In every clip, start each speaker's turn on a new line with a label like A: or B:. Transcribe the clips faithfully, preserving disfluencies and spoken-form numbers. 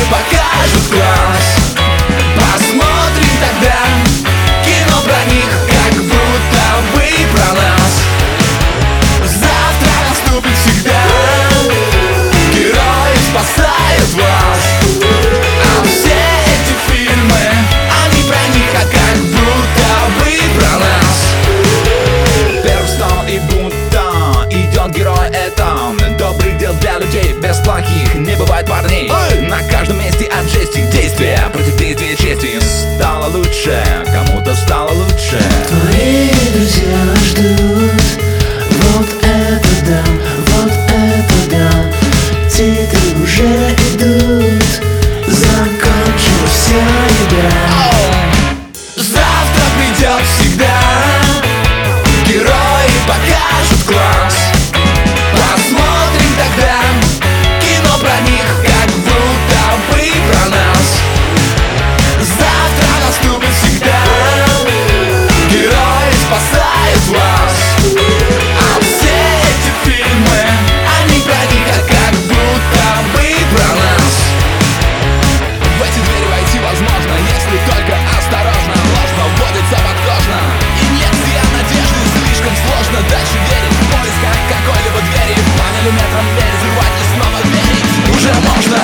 A: покажут класс. Посмотрим тогда кино про них, как будто бы про нас. Завтра наступит всегда, герои спасают вас. А все эти фильмы, они про них, а как будто бы про нас. Перстон и будто идет герой, это добрых дел для людей, без плохих не бывает парней. Эй! На каждом месте от жести действия против действия чести. Стало лучше, кому-то стало лучше.
B: Твои друзья ждут, вот это да, вот это да. Титры уже идут, закончилась вся игра.
A: Завтра придет всегда, герои покажут класс. Посмотрим тогда кино про них, как будто бы про нас. Завтра наступит всегда, герои спасают вас. А все эти фильмы, они про них, а как будто бы про нас. В эти двери войти возможно, если только осторожно. Ложно вводится подкожно, и нет я надежды, слишком сложно дальше верить в поисках какой-либо двери. По миллиметрам дверь взрывать и снова верить уже можно.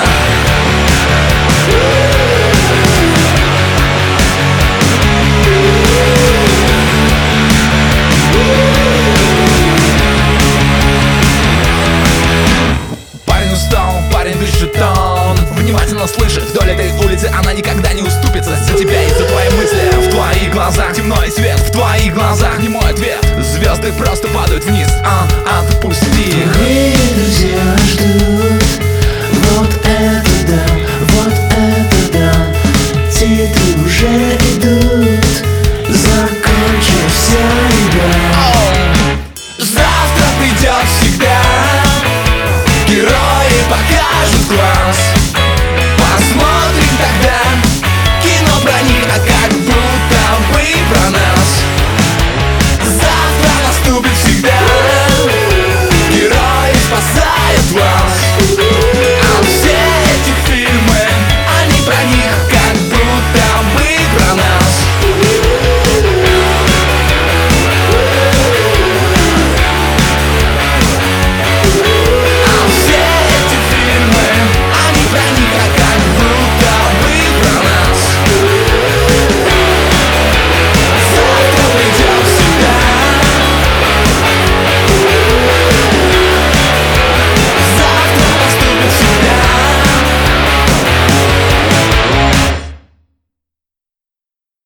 A: Парень устал, парень дышит, он внимательно слышит. Вдоль этой улицы она никогда не уступится за тебя и за твои мысли. В твоих глазах темной свет, в твоих глазах не мой ответ. Звезды просто падают вниз, а отпусти их.
B: Твои друзья ждут, вот это да, вот это да. Титры уже идут, закончилась вся игра.
A: Завтра придет всегда, герои покажут класс.